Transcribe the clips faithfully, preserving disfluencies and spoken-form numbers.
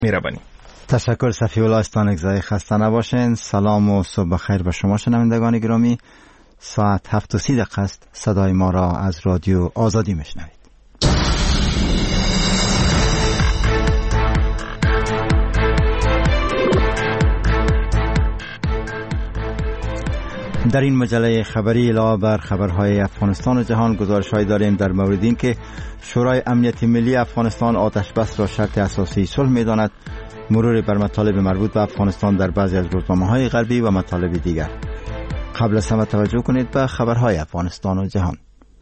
مهربانی. تشکر صفی الله استانکزای، خسته نباشین. سلام و صبح بخیر به شما شنوندگان گرامی. ساعت هفت و سی دقیقه است. صدای ما را از رادیو آزادی میشنوید. در این مجله خبری علاوه بر خبرهای افغانستان و جهان گزارش‌هایی داریم در مورد این که شورای امنیت ملی افغانستان آتش بس را شرط اساسی صلح می‌داند، مرور بر مطالب مربوط به افغانستان در بعضی از روزنامه‌های غربی و مطالب دیگر. قبل از همه توجه کنید به خبرهای افغانستان و جهان.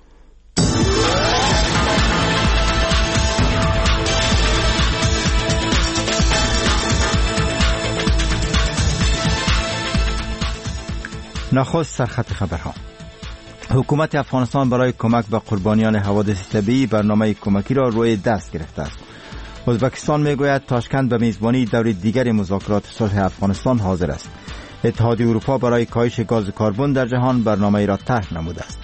نخست سرخط خبرها. حکومت افغانستان برای کمک به قربانیان حوادث طبیعی برنامه کمکی را روی دست گرفته است. ازبکستان میگوید تاشکند به میزبانی دور دیگر مذاکرات صلح افغانستان حاضر است. اتحادیه اروپا برای کاهش گاز کربن در جهان برنامه را طرح نموده است.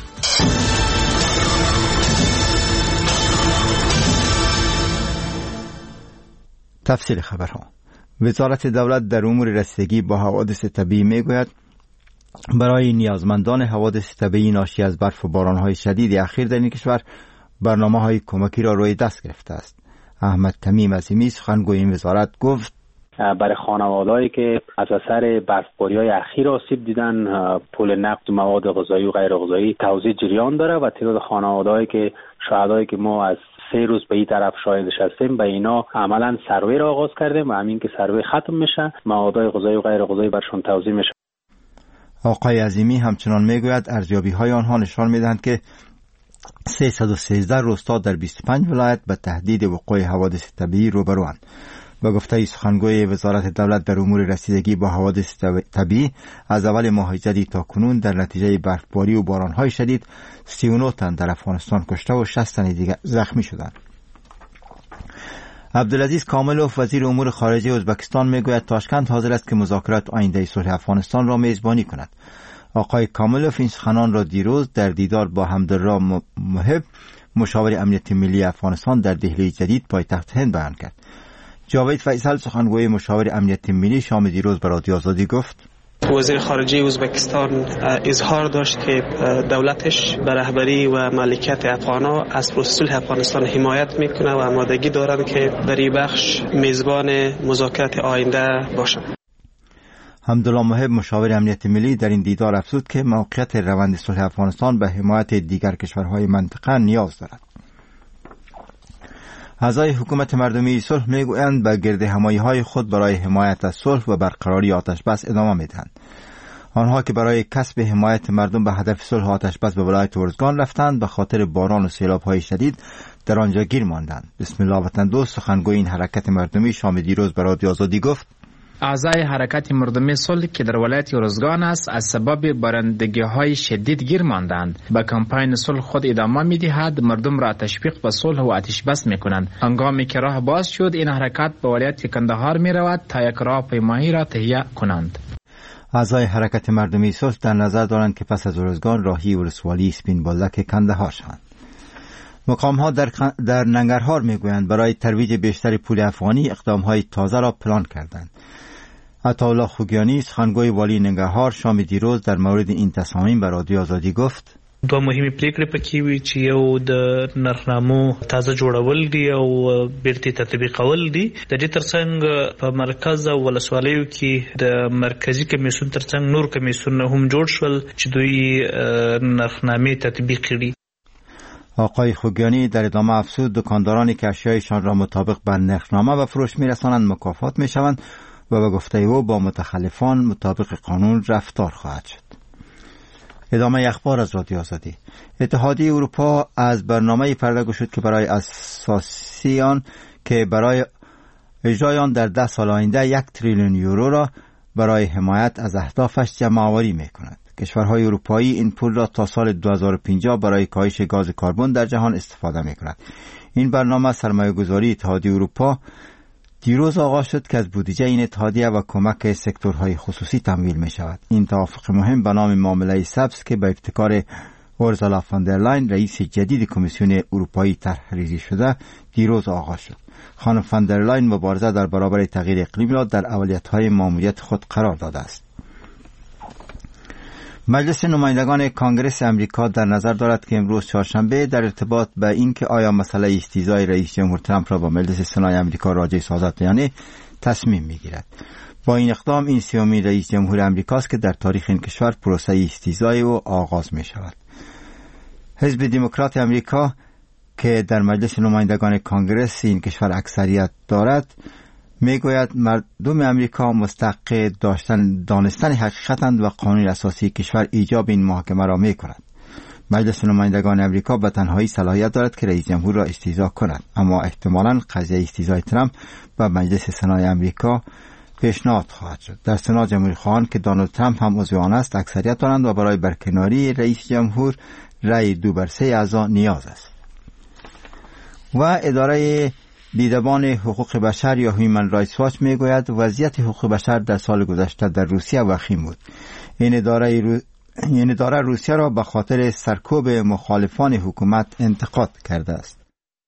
تفصیل خبرها. وزارت دولت در امور رسیدگی با حوادث طبیعی میگوید برای نیازمندان حوادث طبیعی ناشی از برف و بارانهای شدید اخیر در این کشور برنامه‌های کمکی را روی دست گرفته است. احمد تمیم عظیمی سخنگوی این وزارت گفت برای خانوادهایی که از اثر برفباری‌های اخیر آسیب دیدن پول نقد و مواد غذایی و غیر غذایی توزیع جریان داره و تعداد خانوادهایی که شهدایی که ما از سه روز به این طرف شاهدش هستیم به اینا عملاً سروی را آغاز کردیم و همین که سروی ختم میشه مواد غذایی و غیر غذایی برشون توزیع میشه. آقای عظیمی همچنان میگوید ارزیابی‌های آنها نشان میدهند که سیصد و سیزده روستا در بیست و پنج ولایت به تهدید وقوع حوادث طبیعی روبروند. به گفته سخنگوی وزارت دولت در امور رسیدگی با حوادث طبیعی از اول ماه جدید تا کنون در نتیجه برفباری و بارانهای شدید سی و نه تن در افغانستان کشته و شصت تن دیگر زخمی شدند. عبدالعزیز کاملوف وزیر امور خارجه ازبکستان میگوید تاشکند حاضر است که مذاکرات آینده صلح افغانستان را میزبانی کند. آقای کاملوف این سخنان را دیروز در دیدار با حمدالله محب مشاور امنیت ملی افغانستان در دهلی جدید پایتخت هند بیان کرد. جاوید فیصل سخنگوی مشاور امنیت ملی شام دیروز به رادیو آزادی گفت وزیر خارجه ازبکستان اظهار داشت که دولتش به رهبری و مالکیت افغانا از پروسه صلح افغانستان حمایت میکنه و آمادگی دارند که در این بخش میزبان مذاکرات آینده باشند. حمدالله محب مشاور امنیت ملی در این دیدار افزود که موقعیت روند صلح افغانستان به حمایت دیگر کشورهای منطقه نیاز دارد. اعضای حکومت مردمی صلح میگویند به گرد همایی‌های خود برای حمایت از صلح و برقراری آتش بس ادامه میدهند. آنها که برای کسب حمایت مردم به هدف صلح آتش بس به ولایت ارزگان رفتند به خاطر باران و سیلاب‌های شدید در آنجا گیر ماندند. بسم الله وطن دوست سخنگوی این حرکت مردمی شام دیروز به رادیو آزادی گفت اعضای حرکت مردمی صلح که در ولایت ارزگان است از سبب بارندگی‌های شدید گیر ماندند. به کمپاین صلح خود ادامه می‌دهد، مردم را تشویق به صلح و آتش بس می‌کنند. هنگامی که راه باز شد این حرکت به ولایت کندهار می‌رود تا یک راهپیمایی را تهیه کنند. اعضای حرکت مردمی صلح در نظر دارند که پس از ارزگان راهی ولسوالی سپین بولدک کندهار شوند. مقام‌ها در, در ننگرهار می‌گویند برای ترویج بیشتر پول افغانی اقدام‌های تازه را پلان کردند. عطاالله خوگیانی سخنگوی والی ننګرهار شام دیروز در مورد این تصامیم به رادیو آزادی گفت دوه مهمه پریکړې پکې وي چې یو د نرخنامو تازه جوړول دي او بیرته تطبیقول دي. د دې ترڅنګ په مرکز او ولسوالیو کې د مرکزی کمیسیون ترڅنګ نور کمیسیونونه هم جوړ شول چې دوی نرخنامې تطبیق کړي. آقای خوگیانی در ادامه افزود دکاندارانی که اشیایشان را مطابق به نرخنامه به فروش می‌رسانند مکافات می‌شوند و به گفته او با متخلفان مطابق قانون رفتار خواهد شد. ادامه اخبار از رادیو آزادی. اتحادیه اروپا از برنامه پرده گشود که برای اساسی آن که برای اجرای آن در ده سال آینده یک تریلیون یورو را برای حمایت از اهدافش جمع آوری می کند. کشورهای اروپایی این پول را تا سال دو هزار و پنجاه برای کاهش گاز کربن در جهان استفاده می کند. این برنامه سرمایه گذاری اتحادیه اروپا دیروز آغاز شد که از بودجه این اتحادیه و کمک سکتورهای خصوصی تمویل می شود. این توافق مهم به نام معامله سبز که به ابتکار اورسولا فاندرلاین رئیس جدید کمیسیون اروپایی طرحریزی شده دیروز آغاز شد. خانم فاندرلاین مبارزه در برابر تغییر اقلیمی را در اولویت‌های ماموریت خود قرار داده است. مجلس نمایندگان کانگرس امریکا در نظر دارد که امروز چهارشنبه در ارتباط به اینکه آیا مسئله استیضاح رئیس جمهور ترامپ را با مجلس سنای امریکا راجع سازد یا نه تصمیم میگیرد. با این اقدام این سومین رئیس جمهور امریکاست که در تاریخ این کشور پروسه استیضاح او آغاز می شود. حزب دموکرات امریکا که در مجلس نمایندگان کانگرس این کشور اکثریت دارد میگوید مردم امریکا مستحق داشتن دانستن حقیقتند و قانون اساسی کشور ایجاب این محاکمه را میکند. مجلس نمایندگان امریکا به تنهایی صلاحیت دارد که رئیس جمهور را استیضاح کند، اما احتمالاً قضیه استیضاح ترامپ به مجلس سنای امریکا پیشنهاد خواهد شد. در سنا جمهوری خواهان که دونالد ترامپ هم عضو آن است اکثریت دارند و برای برکناری رئیس جمهور رأی دو بر سه اعضا نیاز است. و اداره دیدبان حقوق بشر یا هیومن رایتس واچ میگوید وضعیت حقوق بشر در سال گذشته در روسیه وخیم بود. این اداره رو... این اداره روسیه را به خاطر سرکوب مخالفان حکومت انتقاد کرده است.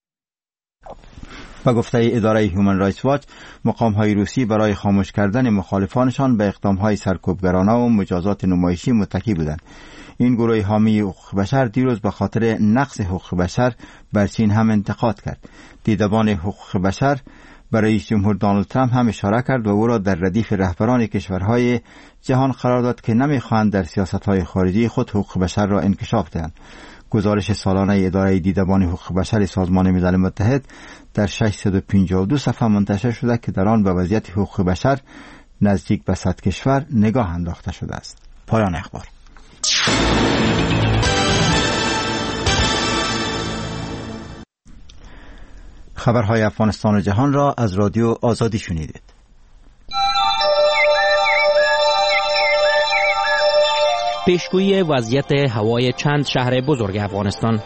با گفته اداره هیومن رایتس واچ مقام‌های روسی برای خاموش کردن مخالفانشان به اقدام‌های سرکوبگرانه و مجازات نمایشی متکی بودند. این گروه حامی حقوق بشر دیروز به خاطر نقض حقوق بشر بر چین هم انتقاد کرد. دیدبان حقوق بشر برای رئیس جمهور دونالد ترامپ هم اشاره کرد و او را در ردیف رهبران کشورهای جهان قرار داد که نمی‌خواهند در سیاست‌های خارجی خود حقوق بشر را انکشاف دهند. گزارش سالانه اداره دیدبان حقوق بشر سازمان ملل متحد در ششصد و پنجاه و دو صفحه منتشر شده که در آن به وضعیت حقوق بشر نزدیک به صد کشور نگاه انداخته شده است. پایان اخبار. خبرهای افغانستان و جهان را از رادیو آزادی شنیدید. پیشگویی وضعیت هوای چند شهر بزرگ افغانستان.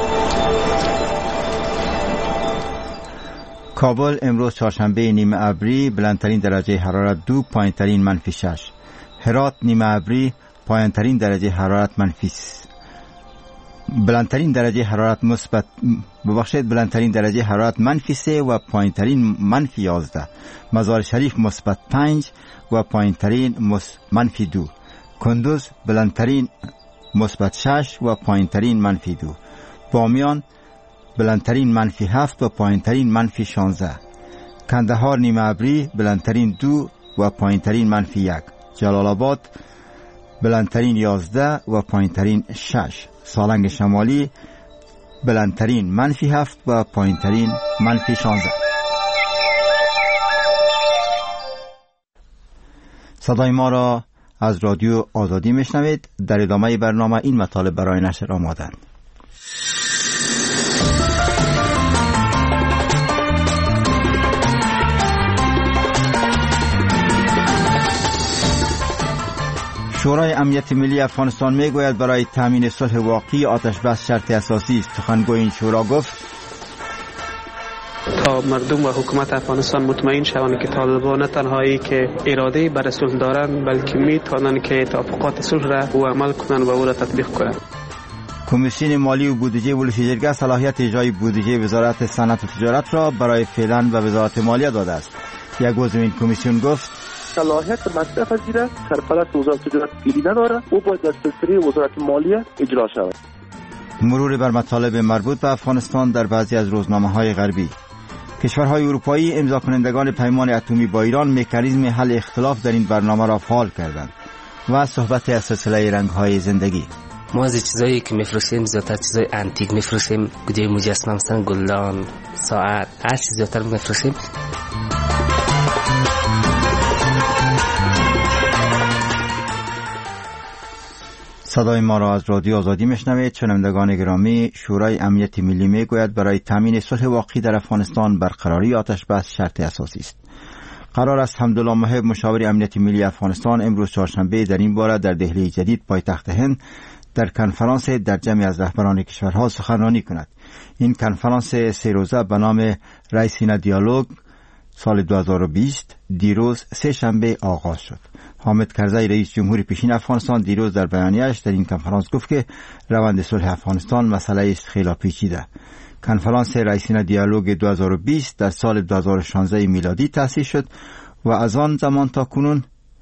کابل امروز چهارشنبه نیمه ابری بلندترین درجه حرارت دو، پایینترین منفی شش. هرات نیمه ابری پایینترین درجه حرارت منفی بلندترین درجه حرارت مثبت ببخشید بلندترین درجه حرارت منفی سه و پایینترین منفی یازده. مزار شریف مثبت پنج و پایینترین منفی دو. کندوز بلندترین مثبت شش و پایینترین منفی دو. بامیان بلندترین منفی هفت و پایینترین منفی شانزده. کندهار نیمه ابری بلندترین دو و پایینترین منفی یک. جلال آباد بلندترین یازده و پایینترین شش. سالنگ شمالی بلندترین منفی هفت و پایینترین منفی شانزده. صدای ما را از رادیو آزادی میشنوید. در ادامه برنامه این مطالب برای نشر آمادند. شورای امنیت ملی افغانستان میگوید برای تامین صلح واقعی آتش بس شرط اساسی است. سخنگوی این شورا گفت تا مردم و حکومت افغانستان مطمئن شوند که طالبان نه تنهایی که اراده بر صلح دارند بلکه میتوانند که توافقات صلح را و عمل کنند و او را تطبیق کنند. کمیسیون مالی و بودجه ولسی جرگه صلاحیت اجرای بودجه وزارت صنعت و تجارت را برای فعلا به وزارت مالیه داده است. یک عضو این کمیسیون گفت صلاحیت مصرف پذیره سرپرست وزارت تجارت فعلی نداره، او باید در سلسله وزارت مالیه اجرا شود. مرور بر مطالب مربوط به افغانستان در بعضی از روزنامه‌های غربی. کشورهای اروپایی امضا کنندگان پیمان اتمی با ایران مکانیزم حل اختلاف در این برنامه را فعال کردند. و صحبت از سلسله رنگ‌های زندگی. ما از چیزایی که میفروشیم زیادتر چیزای انتیک میفروشیم، گوده مجسمه مثلا گلدان، ساعت، هر چیز زیادتر میفروشیم. صدای ما را از رادیو آزادی میشنوید. شنوندگان گرامی، شورای امنیت ملی میگوید برای تامین صلح واقعی در افغانستان برقراری آتش بس شرط اساسی است. قرار است حمدالله محب مشاور امنیت ملی افغانستان امروز چهارشنبه در این باره در دهلی جدید پایتخت هند در کنفرانس در جمعی از رهبران کشورها سخنرانی کند. این کنفرانس سه روزه به نام رایسینا دیالوگ سال دو هزار و بیست دیروز سه شنبه آغاز شد. حامد کرزی رئیس جمهور پیشین افغانستان دیروز در بیانیه‌اش در این کنفرانس گفت که روند صلح افغانستان مسئله است خیلی پیچیده. کنفرانس رئیسین دیالوگ دو هزار و بیست در سال دو هزار و شانزده میلادی تأسیس شد و از آن زمان تا کنون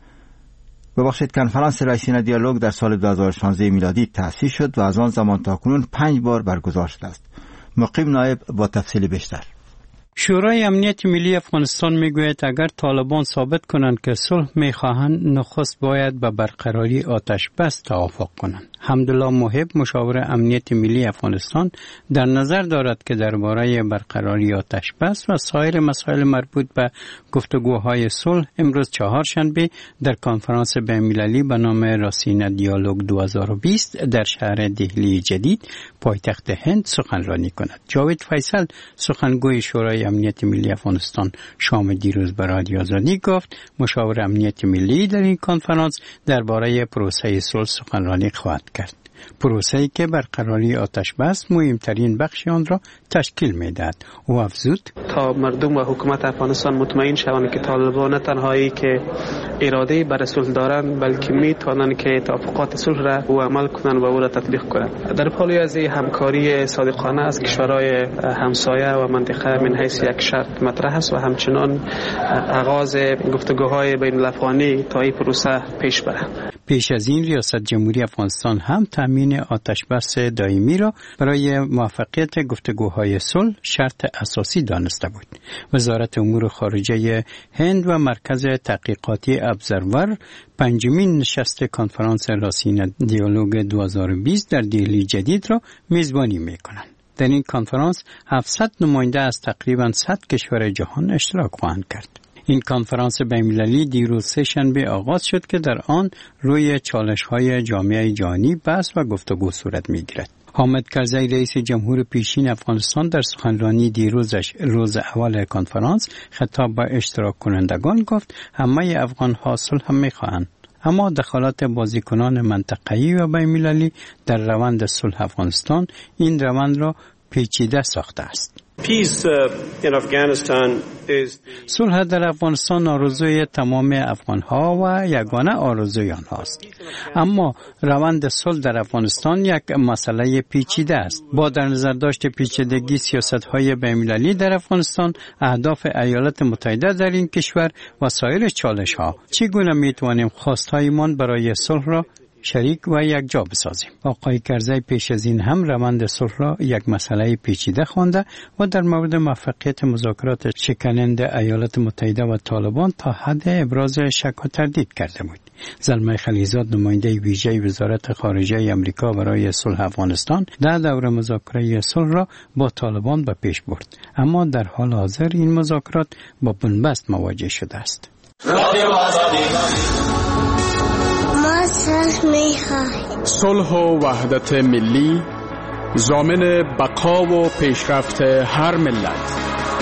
ببخشید کنفرانس رئیسین دیالوگ در سال دو هزار و شانزده میلادی تأسیس شد و از آن زمان تا کنون پنج بار برگزار شده است. مقیم نایب با تفصیل بیشتر. شورای امنیت ملی افغانستان میگوید اگر طالبان ثابت کنند که صلح میخواهند نخست باید به برقراری آتش بس توافق کنند. حمدالله محب مشاور امنیت ملی افغانستان در نظر دارد که درباره برقراری آتش بس و سایر مسائل مربوط به گفتگوهای صلح امروز چهارشنبه در کنفرانس بین‌المللی به نام راسین دیالوگ دو هزار و بیست در شهر دهلی جدید پایتخت هند سخنرانی کند. جاوید فیصل سخنگوی شورای امنیت ملی افغانستان شام دیروز به رادیو آزادی گفت مشاور امنیت ملی در این کنفرانس درباره پروسه صلح سخنرانی خواهد کرد. پروسه‌ای که برقراری آتش بس مهمترین بخش آن را تشکیل می‌دهد. او افزود تا مردم و حکومت افغانستان مطمئن شوند که طالبان نه تنهایی که اراده بر صلح دارند بلکه می‌توانند که توافقات صلح را و عمل کنند و او را تطبیق کنند. در پالی از همکاری صادقانه از کشورهای همسایه و منطقه من حیث یک شرط مطرح است و همچنان آغاز گفتگوهای بین‌الافغانی تا این پروسه پیش برد. پیش از این ریاست جمهوری افغانستان هم تامین آتش بس دائمی را برای موفقیت گفتگوهای صلح شرط اساسی دانسته بود. وزارت امور خارجه هند و مرکز تحقیقاتی ابزرور پنجمین نشست کنفرانس راسین دیالوگ دو هزار و بیست در دهلی جدید را میزبانی میکنند. در این کنفرانس هفتصد نماینده از تقریباً صد کشور جهان اشتراک خواهند کرد. این کنفرانس بین‌المللی دیروز سه شنبه آغاز شد که در آن روی چالش‌های جامعه جهانی بحث و گفتگو صورت می‌گیرد. حامد کرزی رئیس جمهور پیشین افغانستان در سخنرانی دیروزش روز اول کنفرانس خطاب به اشتراک کنندگان گفت همه افغان‌ها صلح می‌خواهند، اما دخالت بازیکنان منطقه‌ای و بین‌المللی در روند صلح افغانستان این روند را پیچیده ساخته است. صلح در افغانستان آرزوی تمام افغان‌ها و یگانه آرزوی آنهاست. اما روند صلح در افغانستان یک مسئله پیچیده است. با در نظر داشت پیچیدگی سیاست‌های بین‌المللی در افغانستان، اهداف ایالات متحده در این کشور و سایر چالش‌ها، چگونه می‌توانیم خواست‌هایمان برای صلح را شریک و یک جا بسازیم. آقای کرزی پیش از این هم روند صلح را یک مسئله پیچیده خوانده و در مورد موفقیت مذاکرات شکننده ایالات متحده و طالبان تا حد ابراز شک و تردید کرده بود. زلمه خلیزاد نماینده ویژه وزارت خارجه آمریکا برای صلح افغانستان در دور مذاکره صلح را با طالبان به پیش برد، اما در حال حاضر این مذاکرات با بنبست مواجه شده است. صلح و وحدت ملی ضامن بقا و پیشرفت هر ملت.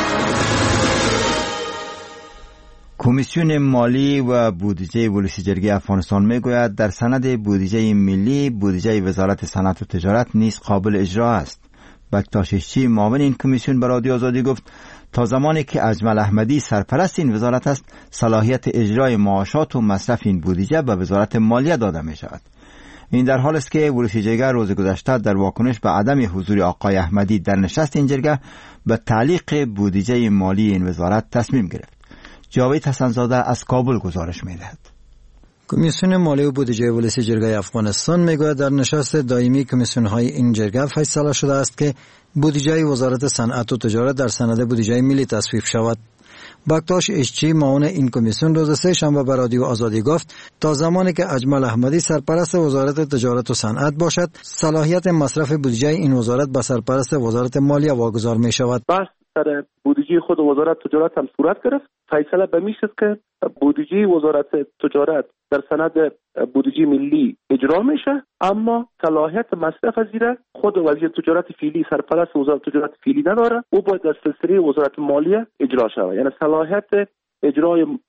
کمیسیون مالی و بودجه ولسی جرگه افغانستان میگوید در سند بودجه ملی بودجه وزارت صنعت و تجارت نیز قابل اجرا است. بکتاش اشچی معاون این کمیسیون به رادیو آزادی گفت تا زمانی که اجمل احمدی سرپرست این وزارت است صلاحیت اجرای معاشات و مصرف این بودجه به وزارت مالیه داده می شود. این در حال است که ولسی جرگه روز گذشته در واکنش به عدم حضور آقای احمدی در نشست این جرگه به تعلیق بودجه مالی این وزارت تصمیم گرفت. جاوید حسن‌زاده از کابل گزارش می دهد. کمیسیون مالی و بودجه ولسی جرگه افغانستان میگوید در نشست دائمی کمیسیون های این جرگه فیصله شده است که بودجه وزارت صنعت و تجارت در سند بودجه ملی تصویب شود. بکتاش اشچی معاون این کمیسیون روز سه شنبه به رادیو آزادی گفت تا زمانی که اجمل احمدی سرپرست وزارت تجارت و صنعت باشد صلاحیت مصرف بودجه این وزارت به سرپرست وزارت مالیه واگذار می شود. بس در بودجه خود وزارت تجارت هم صورت گرفت. فیصله به می شد که بودجه وزارت تجارت در سند بودجه ملی اجرا میشه، اما صلاحیت مصرف از زیر خود وزیر تجارت فعلی سرپرست وزارت تجارت فعلی نداره، او باید در سلسله وزارت مالیه اجرا شود. یعنی صلاحیت اجرای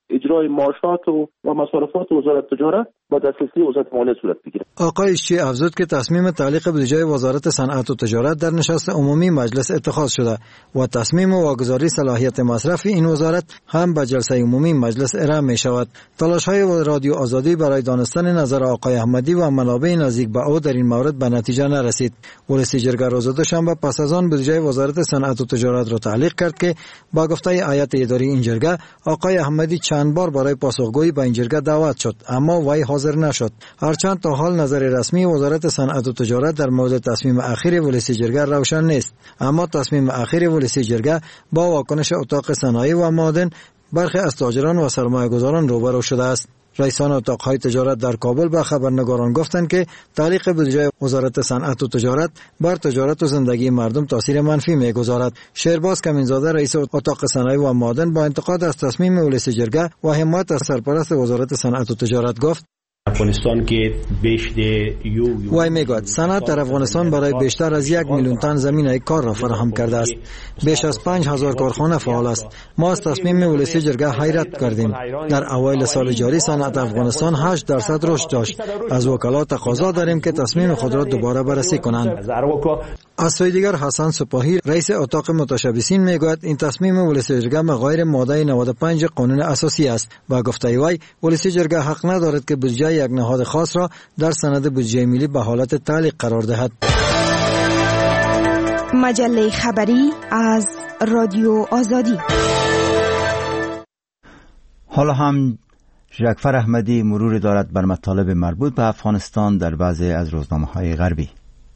اجرای معاشات و و مصارفات وزارت تجارت با دسترسی وزارت مالیه صورت بگیره. آقای اشچی افزود که تصمیم تعلیق بودجه وزارت صنعت و تجارت در نشست عمومی مجلس اتخاذ شده و تصمیم واگذاری صلاحیت مصرف این وزارت هم به جلسه عمومی مجلس ارائه می شود. تلاش های رادیو آزادی برای دانستن نظر آقای احمدی و منابع نزدیک به او در این مورد به نتیجه نرسید. ولسی جرگه روز دوشنبه پس از آن بودجه وزارت صنعت و تجارت را تعلیق کرد که با گفته هیئت اداری این جرگه آقای احمدی چند بار برای پاسخگویی به این جرگه دعوت شد اما وی حاضر نشد. هرچند تا حال نظر رسمی وزارت صنعت و تجارت در مورد تصمیم اخیر ولسی جرگه روشن نیست، اما تصمیم اخیر ولسی جرگه با واکنش اتاق صنایع و معادن برخی از تاجران و سرمایه‌گذاران روبرو شده است. رئیسان اتاق‌های تجارت در کابل به خبرنگاران گفتند که تعلیق بودجه وزارت صنعت و تجارت بر تجارت و زندگی مردم تاثیر منفی می‌گذارد. شهرباز کمینزاده رئیس اتاق صنایع و معادن با انتقاد از تصمیم ولسی جرگه و حمایت از سرپرست وزارت صنعت و تجارت گفت: افغانستان که بیش یو وی میگوید صنعت در افغانستان برای بیشتر از یک میلیون تن زمینه کار را فراهم کرده است. بیش از پنج هزار کارخانه فعال است. ما از تصمیم ولسی جرگه حیرت کردیم. در اوایل سال جاری صنعت افغانستان هشت درصد رشد داشت. از وکلا تقاضا داریم که تصمیم خود را دوباره بررسی کنند. از سوی دیگر حسن سپاهی رئیس اتاق متشبثین میگوید این تصمیم ولسی جرگه غیر ماده نود و پنج قانون اساسی است و گفته وی ولسی جرگه حق ندارد که بودجه یک نهاد خاص را در سند بودجه ملی به حالت تعلیق قرار دهد. مجله خبری از رادیو آزادی. حالا هم جعفر احمدی مرور دارد بر مطالب مربوط به افغانستان در بعضی از روزنامه‌های غربی.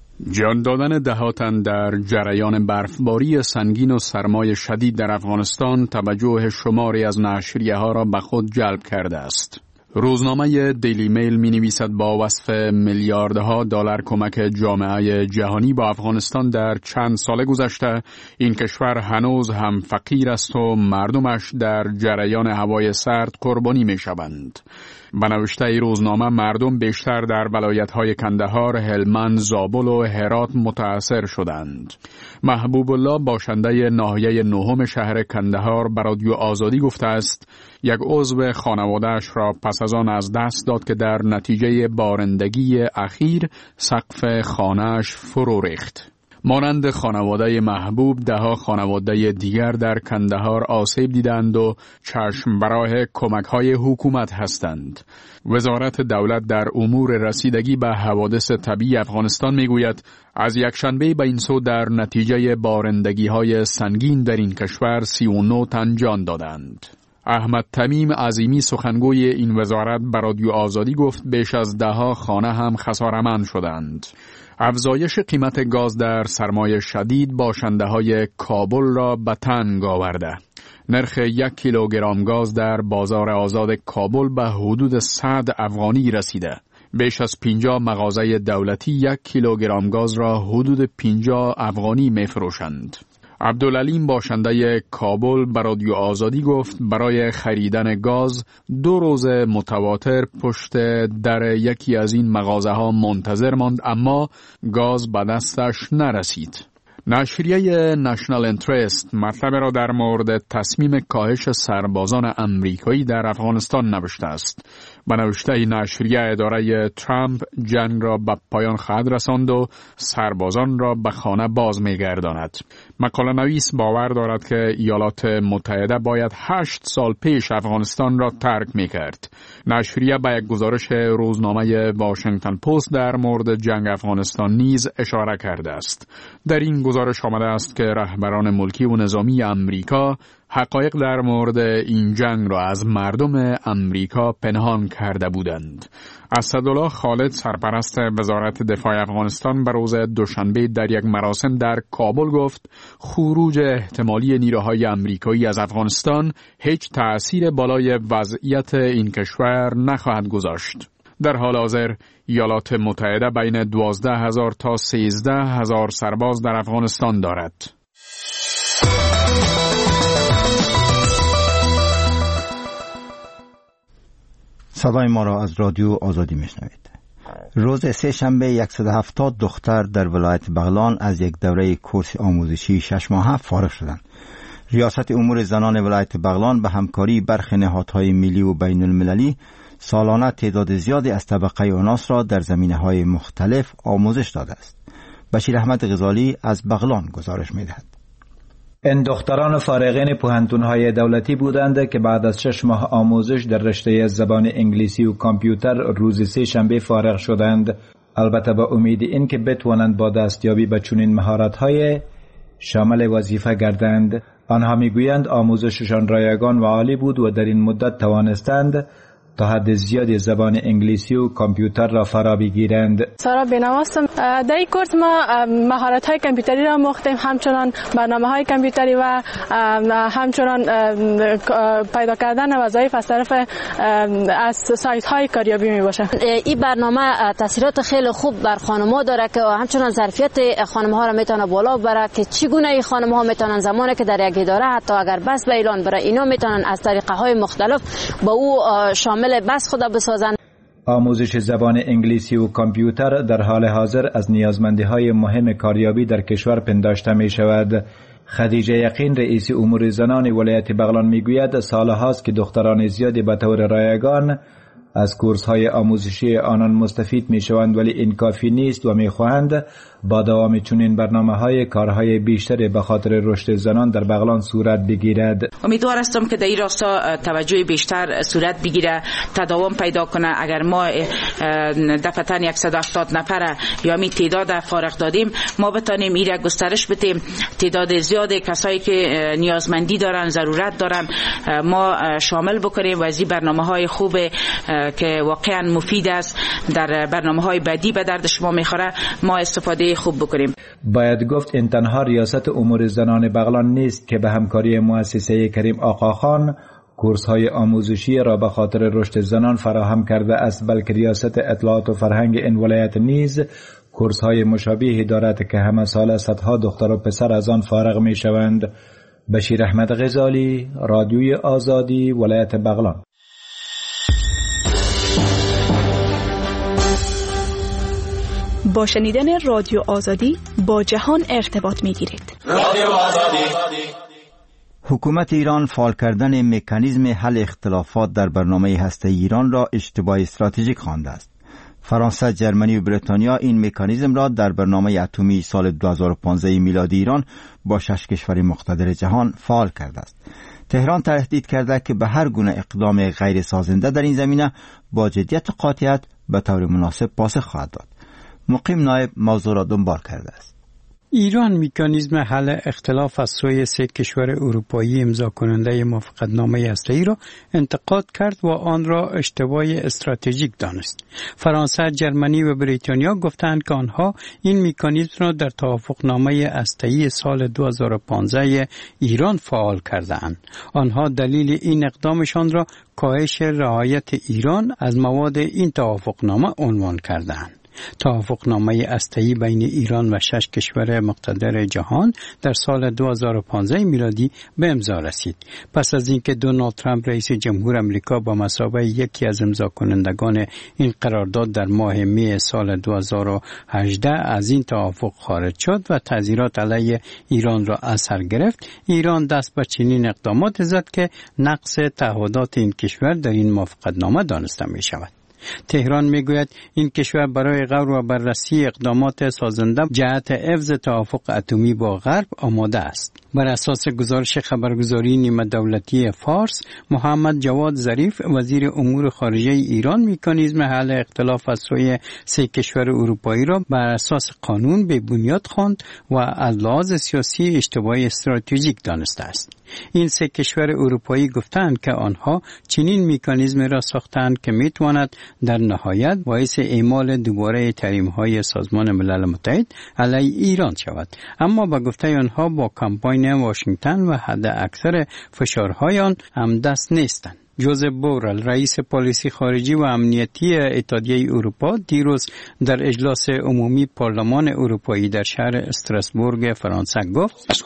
جان دادن دهاتن در جریان برفباری سنگین و سرمای شدید در افغانستان توجه شماری از نشریه ها را به خود جلب کرده است. روزنامه دیلی میل می نویسد با وصف میلیاردها دلار کمک جامعه جهانی با افغانستان در چند سال گذشته، این کشور هنوز هم فقیر است و مردمش در جریان هوای سرد قربانی می شوند. به نوشته روزنامه مردم بیشتر در ولایت‌های کندهار، هلمند، زابل و هرات متاثر شدند. محبوب الله باشنده ناحیه نهم شهر کندهار به رادیو آزادی گفته است یک عضو خانواده‌اش را پس از آن از دست داد که در نتیجه بارندگی اخیر سقف خانه‌اش فرو ریخت. مانند خانواده محبوب دهها خانواده دیگر در کندهار آسیب دیدند و چشم براه کمک‌های حکومت هستند. وزارت دولت در امور رسیدگی به حوادث طبیعی افغانستان میگوید از یکشنبه به این سو در نتیجه بارندگی‌های سنگین در این کشور سی و نه تن جان دادند. احمد تمیم عظیمی سخنگوی این وزارت به رادیو آزادی گفت بیش از دهها خانه هم خساره‌مند شدند. افزایش قیمت گاز در سرمای شدید باشنده های کابل را به تنگ آورده. نرخ یک کیلوگرم گاز در بازار آزاد کابل به حدود صد افغانی رسیده. بیش از پنجاه مغازه دولتی یک کیلوگرم گاز را حدود پنجاه افغانی می فروشند. عبدالعلیم باشنده کابل به رادیو آزادی گفت برای خریدن گاز دو روز متواتر پشت در یکی از این مغازه ها منتظر ماند اما گاز به دستش نرسید. نشریه نشنال انترست مطلب را در مورد تصمیم کاهش سربازان امریکایی در افغانستان نوشته است. به نوشته نشریه اداره ترامپ جنگ را به پایان خواهد رساند و سربازان را به خانه باز می‌گرداند. مقاله نویس باور دارد که ایالات متحده باید هشت سال پیش افغانستان را ترک می‌کرد. نشریه به یک گزارش روزنامه واشنگتن پست در مورد جنگ افغانستان نیز اشاره کرده است. در این گزارش آمده است که رهبران ملکی و نظامی امریکا حقایق در مورد این جنگ را از مردم امریکا پنهان کرده بودند. اسدالله خالد سرپرست وزارت دفاع افغانستان به روز دوشنبه در یک مراسم در کابل گفت خروج احتمالی نیروهای امریکایی از افغانستان هیچ تأثیر بالای وضعیت این کشور نخواهد گذاشت. در حال حاضر ایالات متحده بین دوازده هزار تا سیزده هزار سرباز در افغانستان دارد. صدای ما را از رادیو آزادی میشنوید. روز سه شنبه صد و هفتاد دختر در ولایت بغلان از یک دوره کورس آموزشی شش ماهه فارغ شدند. ریاست امور زنان ولایت بغلان به همکاری برخی نهادهای ملی و بین المللی سالانه تعداد زیادی از طبقه اوناس را در زمینه‌های مختلف آموزش داده است. بشیر احمد غزالی از بغلان گزارش می‌دهد. این دختران فارغین پوهنتون‌های دولتی بودند که بعد از شش ماه آموزش در رشته زبان انگلیسی و کامپیوتر روز سه شنبه فارغ شدند. البته با امید این که بتوانند با دستیابی به چنین مهارت‌های شامل وظیفه گردند. آنها میگویند آموزششان رایگان و عالی بود و در این مدت توانستند تا حد زیادی زبان انگلیسی و کامپیوتر را فرا بگیرند. سارا بینواستم. در این کورس ما مهارت‌های کامپیوتری را آموختیم، همچنان برنامه‌های کامپیوتری و همچنان پیدا کردن وظایف از طرف از سایت‌های کاریابی میباشه. این برنامه تاثیرات خیلی خوب بر خانم‌ها داره که همچنان ظرفیت خانم‌ها را میتونه بالا ببره که چگونه خانم‌ها میتونن زمانی که در یک اداره حتی اگر بس به اعلان بره اینا میتونن از طریقه‌های مختلف با او شامل بس خود بسازن. آموزش زبان انگلیسی و کامپیوتر در حال حاضر از نیازمندی‌های مهم کاریابی در کشور پنداشته می شود. خدیجه یقین رئیس امور زنان ولایت بغلان می گوید سال هاست که دختران زیادی به طور رایگان از کورس‌های آموزشی آنان مستفید می‌شوند، ولی این کافی نیست و می‌خواهند با دوام چنین برنامه‌های کارهای بیشتری به خاطر رشد زنان در بغلان صورت بگیرد. امیدوار هستم که در این راستا توجه بیشتر صورت بگیره، تداوم پیدا کنه. اگر ما دفعتاً صد و هفتاد نفر یا می تعداد فارغ دادیم، ما بتانیم این را گسترش بدیم. تعداد زیاد کسایی که نیازمندی دارن، ضرورت دارن، ما شامل بکنیم و از این برنامه‌های خوب که واقعا مفید است در برنامه‌های بعدی به درد شما میخوره ما استفاده خوب بکنیم. باید گفت این تنها ریاست امور زنان بغلان نیست که به همکاری مؤسسه کریم آقاخان کورس‌های آموزشی را به خاطر رشد زنان فراهم کرده است، بلکه ریاست اطلاعات و فرهنگ این ولایت نیز کورس‌های مشابهی دارد که همه سال صدها دختر و پسر از آن فارغ میشوند. بشیر احمد غزالی، رادیوی آزادی، ولایت بغلان. با شنیدن رادیو آزادی با جهان ارتباط می گیرید. رادیو آزادی. حکومت ایران فعال کردن مکانیزم حل اختلافات در برنامه هسته‌ای ایران را اشتباه استراتژیک خوانده است. فرانسه، جرمنی و بریتانیا این مکانیزم را در برنامه اتمی سال دو هزار و پانزده میلادی ایران با شش کشور مقتدر جهان فعال کرده است. تهران تهدید کرده که به هر گونه اقدام غیر سازنده در این زمینه با جدیت و قاطعیت به طور مناسب پاسخ خواهد داد. مقیم نایب موضوع را دنبال کرده است. ایران مکانیزم حل اختلاف از سوی سه کشور اروپایی امضا کننده موافقتنامه هسته‌ای را انتقاد کرد و آن را اشتباه استراتژیک دانست. فرانسه، جرمنی و بریتانیا گفتند که آنها این مکانیزم را در توافقنامه هسته‌ای سال دو هزار و پانزده ایران فعال کردند. آنها دلیل این اقدامشان را کاهش رعایت ایران از مواد این توافقنامه عنوان کردند. توافقنامه هسته‌ای بین ایران و شش کشور مقتدر جهان در سال دو هزار و پانزده میلادی به امضا رسید. پس از اینکه دونالد ترامپ رئیس جمهور آمریکا با مثابه یکی از امضا کنندگان این قرارداد در ماه می سال دو هزار و هجده از این توافق خارج شد و تعزیرات علیه ایران را اثر گرفت، ایران دست به چنین اقدامات زد که نقض تعهدات این کشور در این موافقتنامه دانسته می شود. تهران میگوید این کشور برای غور و بررسی اقدامات سازنده جهت حفظ توافق اتمی با غرب آماده است. بر اساس گزارش خبرگزاری نیمه دولتی فارس، محمد جواد ظریف وزیر امور خارجه ایران مکانیزم حل اختلاف از سوی سه کشور اروپایی را بر اساس قانون به بنیاد خواند و از لحاظ سیاسی اشتباه استراتژیک دانسته است. این سه کشور اروپایی گفتند که آنها چنین مکانیزم را ساختند که میتواند در نهایت باعث اعمال دوباره تحریم‌های سازمان ملل متحد علیه ایران شود، اما با گفته آنها با کمپاین واشنگتن و حد اکثر فشارهای آن هم دست نیستند. جوزف بورل رئیس پالیسی خارجی و امنیتی اتحادیه اروپا دیروز در اجلاس عمومی پارلمان اروپایی در شهر استراسبورگ فرانسه گفت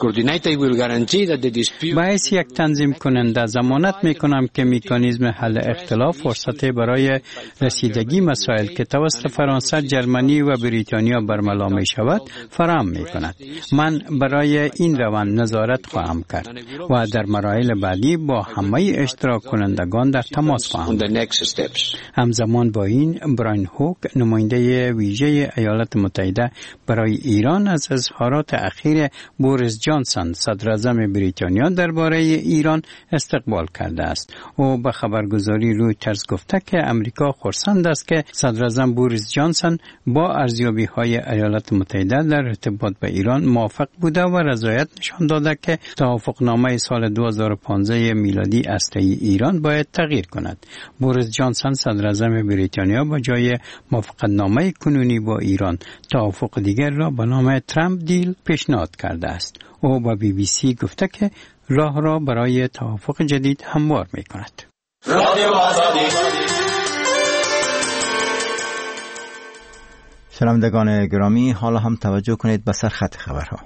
با حیث یک تنظیم کننده ضمانت میکنم که مکانیزم حل اختلاف فرصت برای رسیدگی مسائل که توسط فرانسه، جرمنی و بریتانیا برملا می شود فراهم می کند. من برای این روند نظارت خواهم کرد و در مراحل بعدی با همه اشتراک کنندگان در تماس خواهم. همزمان با این براین هوک نماینده ویژه ایالات متحده برای ایران از اظهارات اخیر بوریس جانسون صدر اعظم بریتانیا درباره ایران استقبال کرده است. او به خبرگزاری رویترز گفته که امریکا خرسند است که صدر اعظم بوریس جانسون با ارزیابی های ایالات متحده در ارتباط به ایران موافق بوده و رضایت نشان داده که توافقنامه سال دو هزار و پانزده میلادی هسته‌ای ایران باید تغییر کند. بوریس جانسون صدر اعظم بریتانیا با جای موافقتنامه کنونی با ایران توافق دیگر را به نام ترامپ دیل پیشنهاد کرده است. او با بی بی سی گفته که راه را برای توافق جدید هموار می کند. شنوندگان گرامی، حالا هم توجه کنید به سرخط خبرها.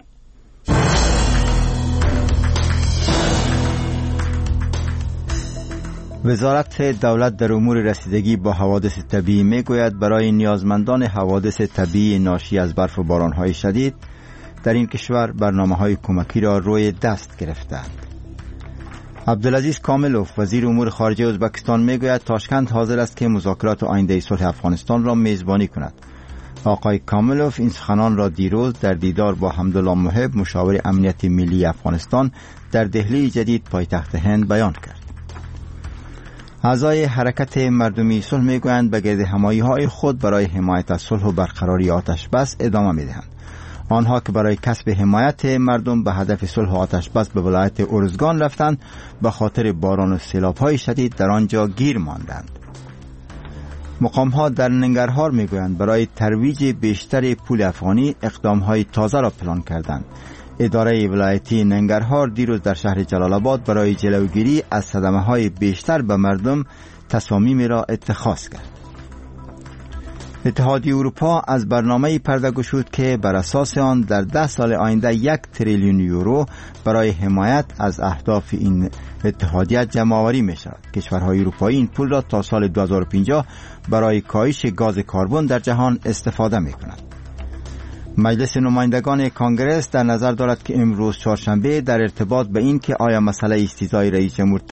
وزارت دولت در امور رسیدگی با حوادث طبیعی میگوید برای نیازمندان حوادث طبیعی ناشی از برف و باران‌های شدید در این کشور برنامه‌های کمکی را روی دست گرفتند. عبدالعزیز کاملوف وزیر امور خارجه ازبکستان میگوید تاشکند حاضر است که مذاکرات آینده صلح افغانستان را میزبانی کند. آقای کاملوف این سخنان را دیروز در دیدار با حمدالله محب مشاور امنیت ملی افغانستان در دهلی جدید پایتخت هند بیان کرد. اعضای حرکت مردمی صلح میگویند به گرد همایی های خود برای حمایت از صلح و برقراری آتش بس ادامه میدهند. آنها که برای کسب حمایت مردم به هدف صلح و آتش بس به ولایت ارزگان رفتند به خاطر باران و سیلاب های شدید در آنجا گیر ماندند. مقام ها در ننگرهار میگویند برای ترویج بیشتر پول افغانی اقدام های تازه را پلان کردند. اداره ولایتی ننگرهار دیروز در شهر جلال آباد برای جلوگیری از صدمه های بیشتر به مردم تصامیم را اتخاذ کرد. اتحادیه اروپا از برنامه پرده گشود که بر اساس آن در ده سال آینده یک تریلیون یورو برای حمایت از اهداف این اتحادیه جمع آوری می شود. کشورهای اروپایی این پول را تا سال دو هزار و پنجاه برای کاهش گاز کربن در جهان استفاده می کند. مجلس نمایندگان کانگرس در نظر دارد که امروز چهارشنبه در ارتباط به این که آیا مسئله استیضای رئیس جمهور